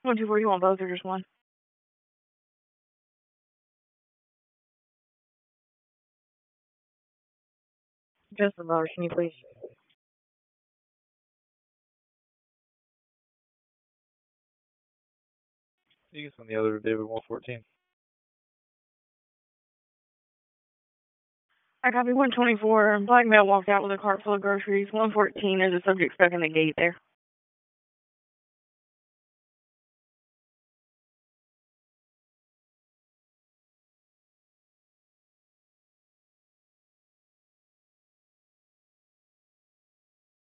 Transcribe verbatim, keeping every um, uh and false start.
One, two, four, you want both or just one? Just the motor, can you please? You can send the other David one fourteen. I copy one twenty-four. Black male walked out with a cart full of groceries. one fourteen, there's a subject stuck in the gate there.